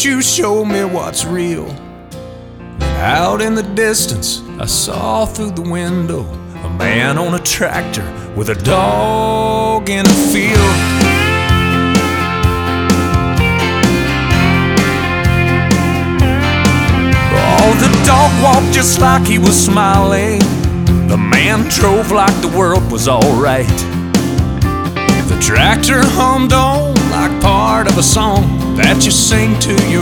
You show me what's real. Out in the distance, I saw through the window a man on a tractor with a dog in a field. Oh, the dog walked just like he was smiling. The man drove like the world was alright. The tractor hummed on like part of a song that you sing to your